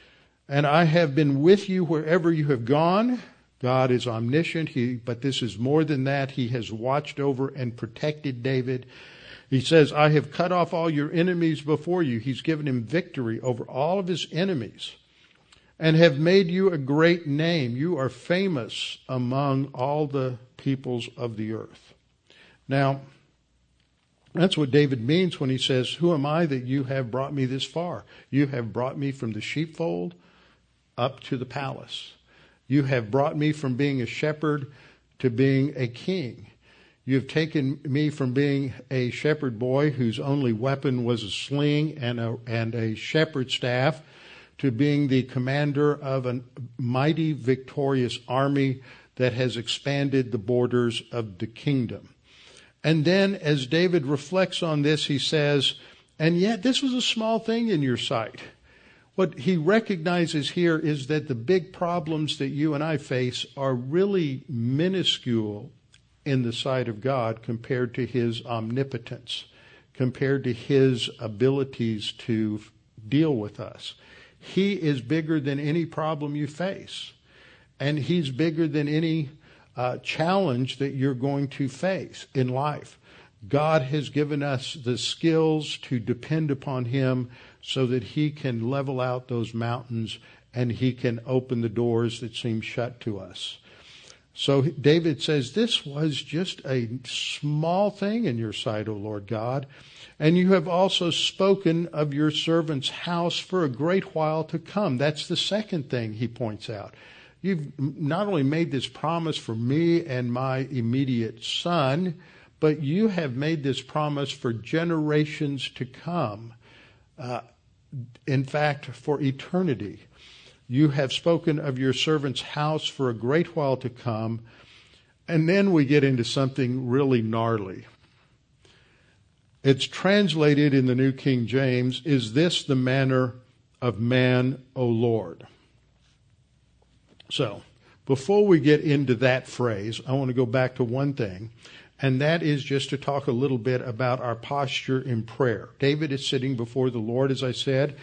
And I have been with you wherever you have gone. God is omniscient, but this is more than that. He has watched over and protected David. He says, I have cut off all your enemies before you. He's given him victory over all of his enemies, and have made you a great name. You are famous among all the peoples of the earth. Now, that's what David means when he says, who am I that you have brought me this far? You have brought me from the sheepfold up to the palace. You have brought me from being a shepherd to being a king. You have taken me from being a shepherd boy whose only weapon was a sling and a shepherd staff to being the commander of a mighty victorious army that has expanded the borders of the kingdom. And then as David reflects on this, he says, and yet this was a small thing in your sight. What he recognizes here is that the big problems that you and I face are really minuscule in the sight of God compared to his omnipotence, compared to his abilities to deal with us. He is bigger than any problem you face, and he's bigger than any challenge that you're going to face in life. God has given us the skills to depend upon him so that he can level out those mountains and he can open the doors that seem shut to us. So David says, this was just a small thing in your sight, O Lord God. And you have also spoken of your servant's house for a great while to come. That's the second thing he points out. You've not only made this promise for me and my immediate son, but you have made this promise for generations to come. In fact, for eternity. You have spoken of your servant's house for a great while to come. And then we get into something really gnarly. It's translated in the New King James, is this the manner of man, O Lord? So, before we get into that phrase, I want to go back to one thing, and that is just to talk a little bit about our posture in prayer. David is sitting before the Lord, as I said.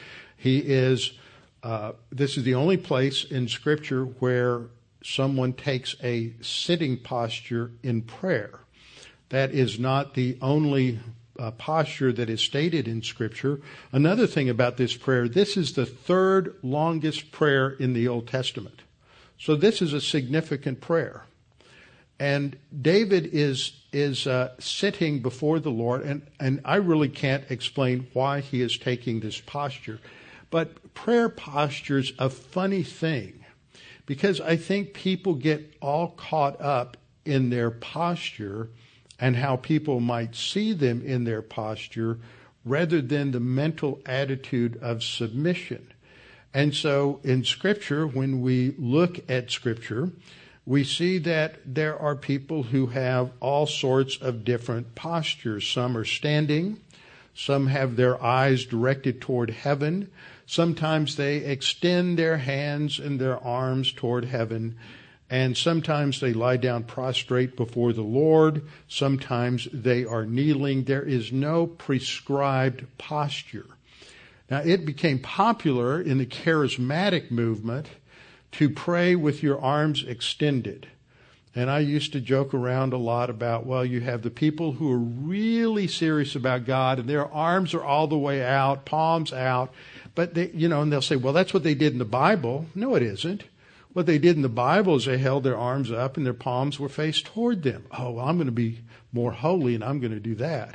This is the only place in Scripture where someone takes a sitting posture in prayer. That is not the only posture that is stated in Scripture. Another thing about this prayer, this is the third longest prayer in the Old Testament. So this is a significant prayer. And David is sitting before the Lord, and I really can't explain why he is taking this posture. But prayer posture's a funny thing, because I think people get all caught up in their posture and how people might see them in their posture rather than the mental attitude of submission. And so in Scripture, when we look at Scripture, we see that there are people who have all sorts of different postures. Some are standing. Some have their eyes directed toward heaven. Sometimes they extend their hands and their arms toward heaven. And sometimes they lie down prostrate before the Lord. Sometimes they are kneeling. There is no prescribed posture. Now, it became popular in the charismatic movement to pray with your arms extended. And I used to joke around a lot about, well, you have the people who are really serious about God and their arms are all the way out, palms out. But they, and they'll say, well, that's what they did in the Bible. No, it isn't. What they did in the Bible is they held their arms up and their palms were faced toward them. Oh, well, I'm going to be more holy and I'm going to do that.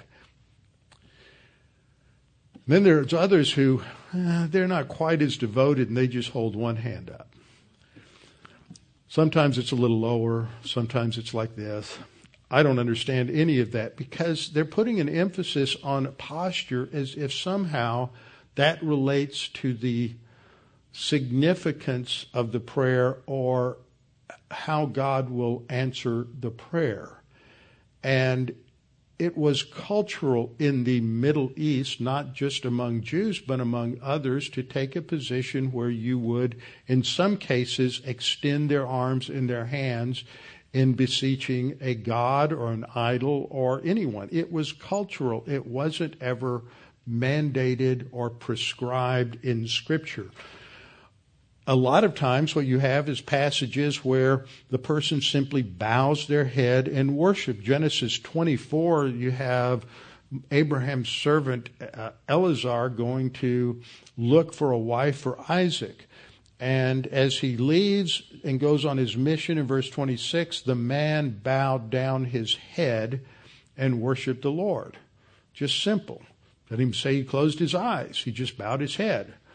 Then there's others who, they're not quite as devoted and they just hold one hand up. Sometimes it's a little lower. Sometimes it's like this. I don't understand any of that because they're putting an emphasis on posture as if somehow that relates to the significance of the prayer or how God will answer the prayer. And it was cultural in the Middle East, not just among Jews, but among others, to take a position where you would, in some cases, extend their arms and their hands in beseeching a god or an idol or anyone. It was cultural. It wasn't ever mandated or prescribed in Scripture. A lot of times what you have is passages where the person simply bows their head and worship. Genesis 24, you have Abraham's servant Eleazar going to look for a wife for Isaac. And as he leaves and goes on his mission in verse 26, the man bowed down his head and worshiped the Lord. Just simple. Let him say he closed his eyes. He just bowed his head.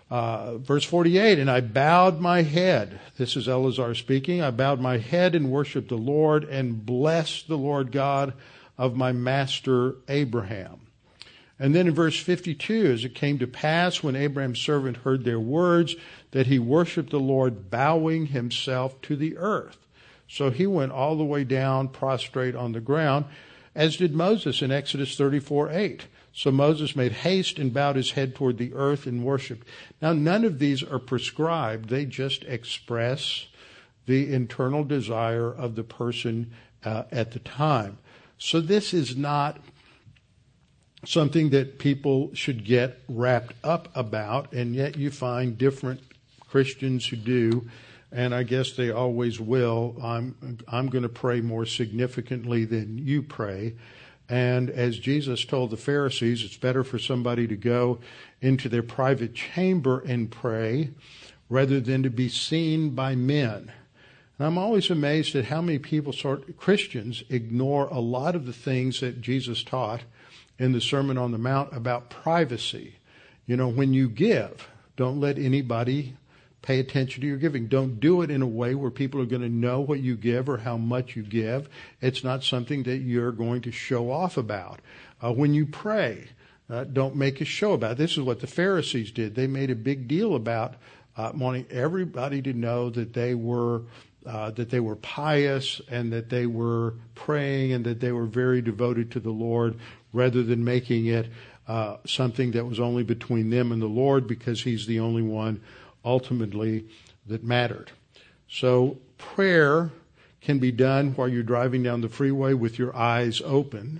Verse 48, and I bowed my head. This is Eleazar speaking. I bowed my head and worshiped the Lord and blessed the Lord God of my master Abraham. And then in verse 52, as it came to pass when Abraham's servant heard their words, that he worshiped the Lord, bowing himself to the earth. So he went all the way down, prostrate on the ground, as did Moses in Exodus 34:8. So Moses made haste and bowed his head toward the earth and worshiped. Now, none of these are prescribed. They just express the internal desire of the person at the time. So this is not something that people should get wrapped up about, and yet you find different Christians who do, and I guess they always will. I'm going to pray more significantly than you pray. And as Jesus told the Pharisees, it's better for somebody to go into their private chamber and pray rather than to be seen by men. And I'm always amazed at how many people, Christians, ignore a lot of the things that Jesus taught in the Sermon on the Mount about privacy. When you give, don't let anybody pay attention to your giving. Don't do it in a way where people are going to know what you give or how much you give. It's not something that you're going to show off about. When you pray, don't make a show about it. This is what the Pharisees did. They made a big deal about wanting everybody to know that they were pious and that they were praying and that they were very devoted to the Lord, rather than making it something that was only between them and the Lord, because he's the only one ultimately that mattered. So prayer can be done while you're driving down the freeway with your eyes open,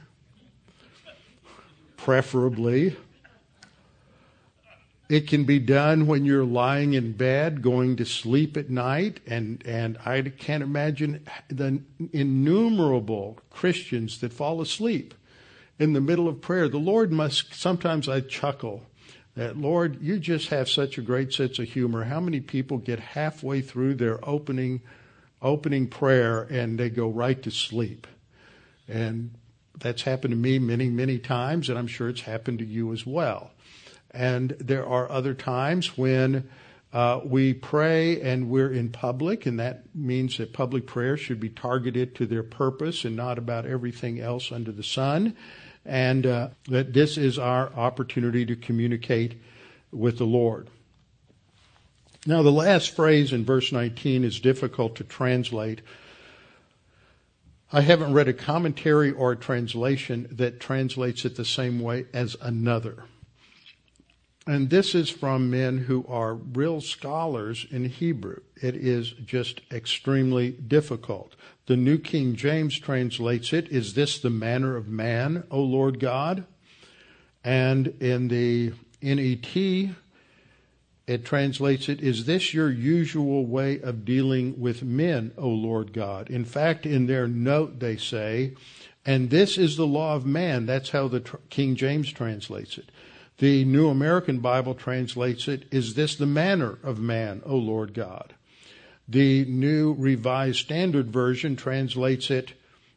preferably. It can be done when you're lying in bed, going to sleep at night, and I can't imagine the innumerable Christians that fall asleep in the middle of prayer. The Lord must, sometimes I chuckle that, Lord, you just have such a great sense of humor. How many people get halfway through their opening prayer and they go right to sleep? And that's happened to me many, many times, and I'm sure it's happened to you as well. And there are other times when we pray and we're in public, and that means that public prayer should be targeted to their purpose and not about everything else under the sun. And that this is our opportunity to communicate with the Lord. Now, the last phrase in verse 19 is difficult to translate. I haven't read a commentary or a translation that translates it the same way as another. And this is from men who are real scholars in Hebrew. It is just extremely difficult. The New King James translates it, "Is this the manner of man, O Lord God?" And in the NET, it translates it, "Is this your usual way of dealing with men, O Lord God?" In fact, in their note they say, "And this is the law of man." That's how the King James translates it. The New American Bible translates it, "Is this the manner of man, O Lord God?" The New Revised Standard Version translates it,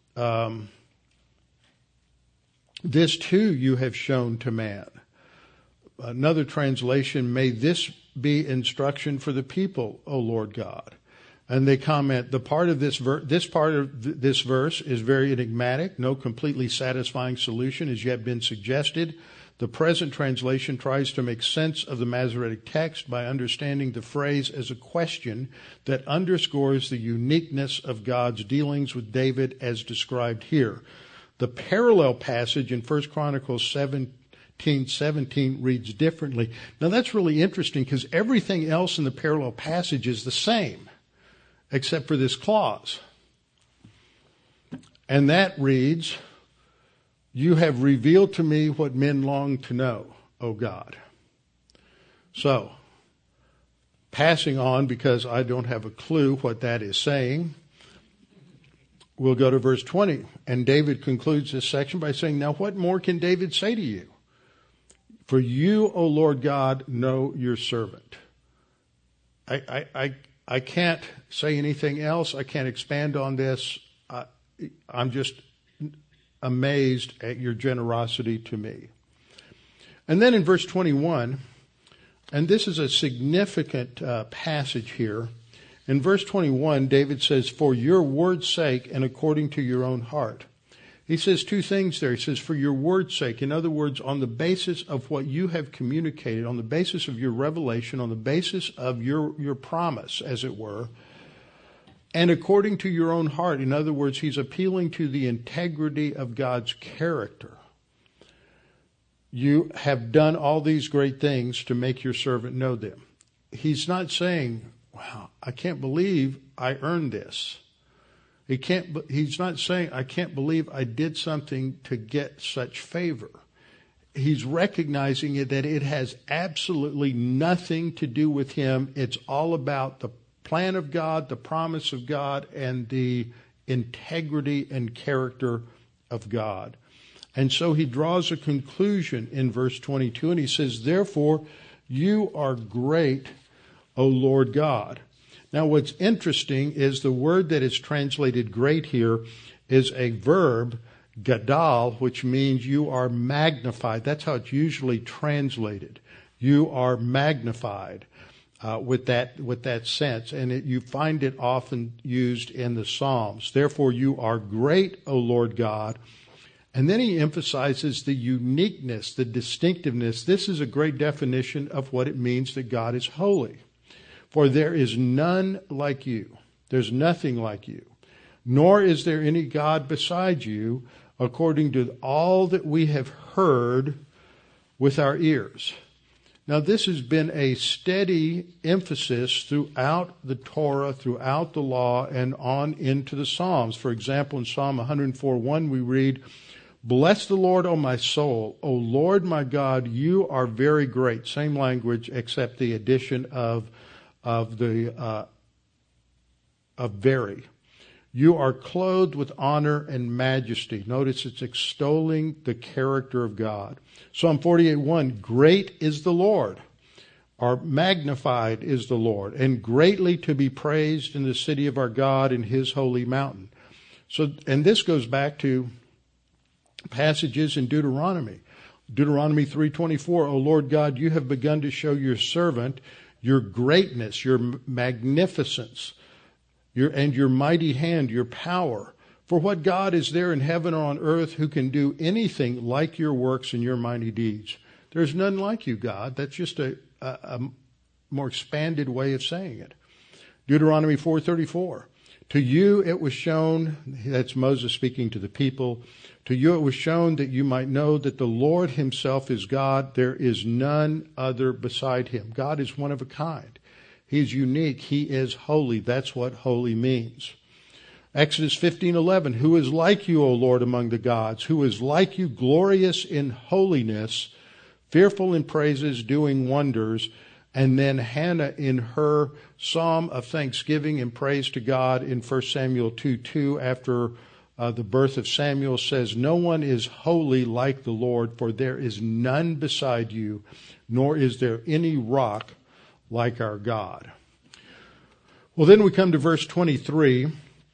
"This too you have shown to man." Another translation, "May this be instruction for the people, O Lord God." And they comment, this part of this verse is very enigmatic. No completely satisfying solution has yet been suggested. The present translation tries to make sense of the Masoretic text by understanding the phrase as a question that underscores the uniqueness of God's dealings with David as described here. The parallel passage in 1 Chronicles 17:17 reads differently. Now that's really interesting because everything else in the parallel passage is the same, except for this clause. And that reads, "You have revealed to me what men long to know, O God." So, passing on because I don't have a clue what that is saying, we'll go to verse 20. And David concludes this section by saying, "Now what more can David say to you? For you, O Lord God, know your servant." I can't say anything else. I can't expand on this. I'm just amazed at your generosity to me. And then in verse 21, And this is a significant passage here. In verse 21, David says, for your word's sake and according to your own heart. He says two things there. He says, for your word's sake. In other words, on the basis of what you have communicated, on the basis of your revelation, on the basis of your promise, as it were, and according to your own heart. In other words, he's appealing to the integrity of God's character. You have done all these great things to make your servant know them. He's not saying, wow, I can't believe I earned this. He's not saying, I can't believe I did something to get such favor. He's recognizing that it has absolutely nothing to do with him. It's all about the plan of God, the promise of God, and the integrity and character of God. And so he draws a conclusion in verse 22, and he says, therefore, you are great, O Lord God. Now, what's interesting is the word that is translated great here is a verb, gadal, which means you are magnified. That's how it's usually translated. You are magnified with that sense. And you find it often used in the Psalms. Therefore, you are great, O Lord God. And then he emphasizes the uniqueness, the distinctiveness. This is a great definition of what it means that God is holy. For there is none like you. There's nothing like you. Nor is there any God beside you, according to all that we have heard with our ears. Now, this has been a steady emphasis throughout the Torah, throughout the law, and on into the Psalms. For example, in Psalm 104:1, we read, bless the Lord, O my soul. O Lord, my God, you are very great. Same language, except the addition of very. You are clothed with honor and majesty. Notice it's extolling the character of God. Psalm 48:1, great is the Lord, or magnified is the Lord, and greatly to be praised in the city of our God in his holy mountain. So, and this goes back to passages in Deuteronomy. Deuteronomy 3:24, O Lord God, you have begun to show your servant your greatness, your magnificence, your mighty hand, your power. For what God is there in heaven or on earth who can do anything like your works and your mighty deeds? There's none like you, God. That's just a more expanded way of saying it. Deuteronomy 4:34. To you it was shown, that's Moses speaking to the people, to you it was shown that you might know that the Lord himself is God. There is none other beside him. God is one of a kind. He is unique. He is holy. That's what holy means. Exodus 15:11. Who is like you, O Lord, among the gods? Who is like you, glorious in holiness, fearful in praises, doing wonders? And then Hannah, in her psalm of thanksgiving and praise to God in 1 Samuel 2:2, after the birth of Samuel, says, no one is holy like the Lord, for there is none beside you, nor is there any rock like our God. Well, then we come to verse 23.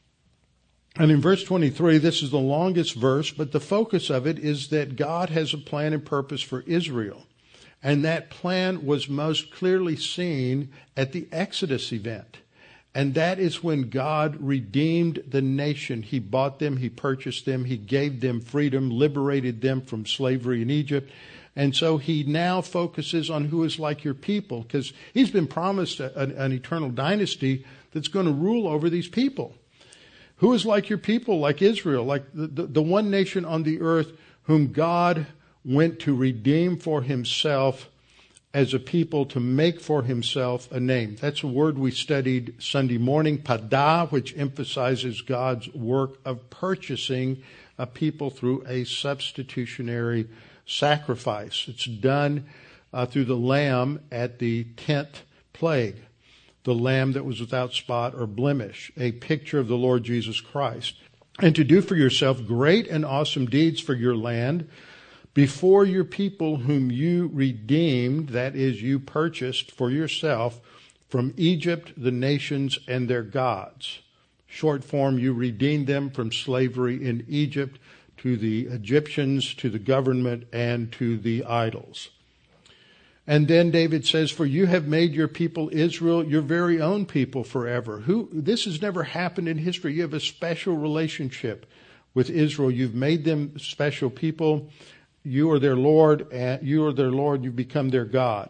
And in verse 23, this is the longest verse, but the focus of it is that God has a plan and purpose for Israel. And that plan was most clearly seen at the Exodus event. And that is when God redeemed the nation. He bought them, he purchased them, he gave them freedom, liberated them from slavery in Egypt. And so he now focuses on who is like your people, because he's been promised an eternal dynasty that's going to rule over these people. Who is like your people, like Israel, like the one nation on the earth whom God went to redeem for himself as a people, to make for himself a name. That's a word we studied Sunday morning, padah, which emphasizes God's work of purchasing a people through a substitutionary sacrifice. It's done through the lamb at the 10th plague, the lamb that was without spot or blemish, a picture of the Lord Jesus Christ. And to do for yourself great and awesome deeds for your land, before your people whom you redeemed, that is, you purchased for yourself from Egypt, the nations and their gods. Short form, you redeemed them from slavery in Egypt to the Egyptians, to the government, and to the idols. And then David says, for you have made your people Israel your very own people forever. This has never happened in history. You have a special relationship with Israel. You've made them special people. You are their Lord, and you've become their God.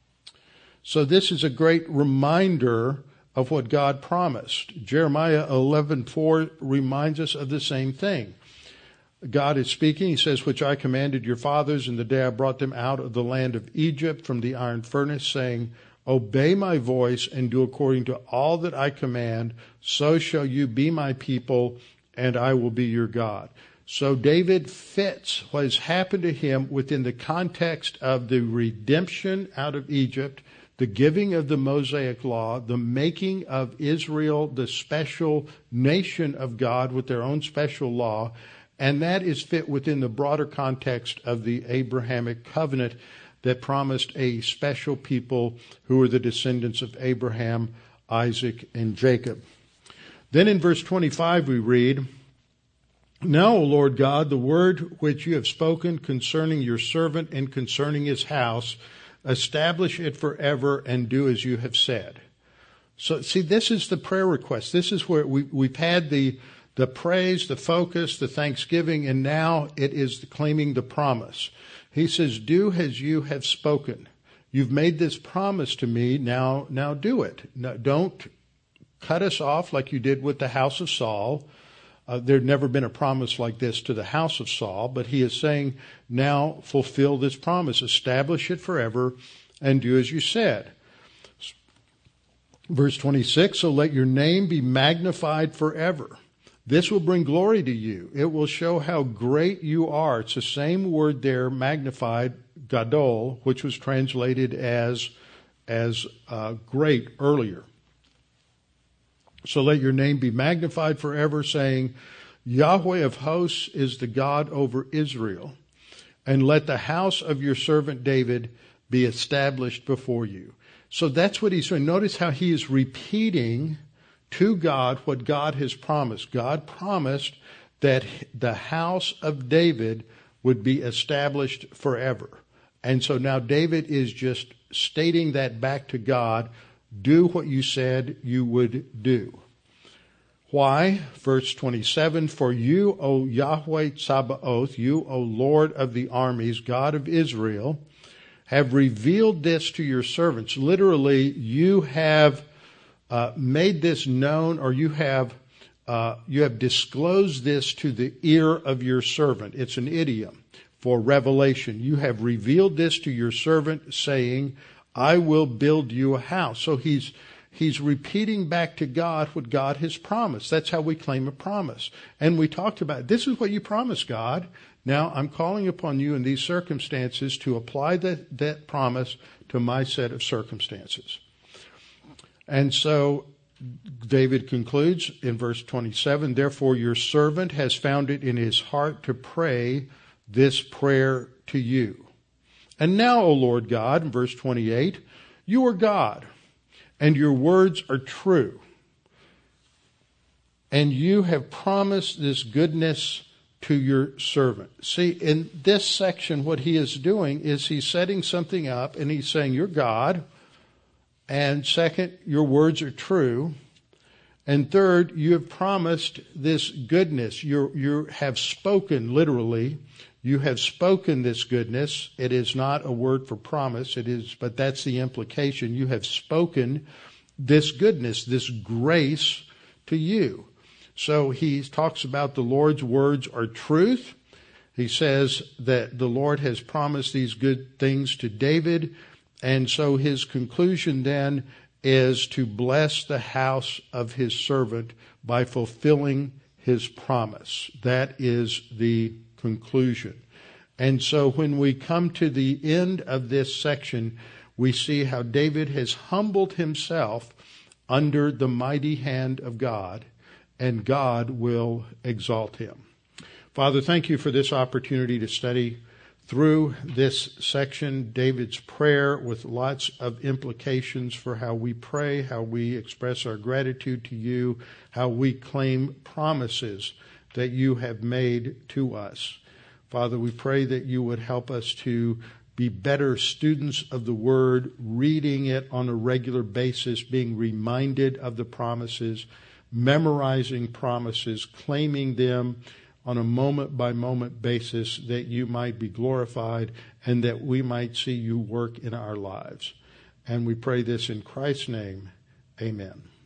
So this is a great reminder of what God promised. Jeremiah 11:4 reminds us of the same thing. God is speaking. He says, which I commanded your fathers in the day I brought them out of the land of Egypt from the iron furnace, saying, obey my voice and do according to all that I command. So shall you be my people, and I will be your God. So David fits what has happened to him within the context of the redemption out of Egypt, the giving of the Mosaic law, the making of Israel the special nation of God with their own special law. And that is fit within the broader context of the Abrahamic covenant that promised a special people who are the descendants of Abraham, Isaac, and Jacob. Then in verse 25 we read, now, O Lord God, the word which you have spoken concerning your servant and concerning his house, establish it forever and do as you have said. So see, this is the prayer request. This is where we've had the praise, the focus, the thanksgiving, and now it is claiming the promise. He says, do as you have spoken. You've made this promise to me, now do it. Now, don't cut us off like you did with the house of Saul. There'd never been a promise like this to the house of Saul, but he is saying, now fulfill this promise, establish it forever, and do as you said. Verse 26, so let your name be magnified forever. This will bring glory to you. It will show how great you are. It's the same word there, magnified, gadol, which was translated as great earlier. So let your name be magnified forever, saying, Yahweh of hosts is the God over Israel. And let the house of your servant David be established before you. So that's what he's doing. Notice how he is repeating to God what God has promised. God promised that the house of David would be established forever. And so now David is just stating that back to God. Do what you said you would do. Why? Verse 27, for you, O Yahweh Tsabaoth, you, O Lord of the armies, God of Israel, have revealed this to your servants. Literally, you have made this known, or you have disclosed this to the ear of your servant. It's an idiom for revelation. You have revealed this to your servant, saying, I will build you a house. So he's repeating back to God what God has promised. That's how we claim a promise. And we talked about, this is what you promised, God. Now I'm calling upon you in these circumstances to apply that promise to my set of circumstances. And so David concludes in verse 27, therefore your servant has found it in his heart to pray this prayer to you. And now, O Lord God, in verse 28, you are God, and your words are true. And you have promised this goodness to your servant. See, in this section, what he is doing is he's setting something up, and he's saying, you're God. And second, your words are true. And third, you have promised this goodness. You have spoken, literally, you have spoken this goodness. It is not a word for promise. It is, but that's the implication. You have spoken this goodness, this grace to you. So he talks about the Lord's words are truth. He says that the Lord has promised these good things to David. And so his conclusion then is to bless the house of his servant by fulfilling his promise. That is the conclusion. And so when we come to the end of this section, we see how David has humbled himself under the mighty hand of God, and God will exalt him. Father, thank you for this opportunity to study through this section, David's prayer, with lots of implications for how we pray, how we express our gratitude to you, how we claim promises that you have made to us. Father, we pray that you would help us to be better students of the Word, reading it on a regular basis, being reminded of the promises, memorizing promises, claiming them on a moment-by-moment basis, that you might be glorified and that we might see you work in our lives. And we pray this in Christ's name. Amen.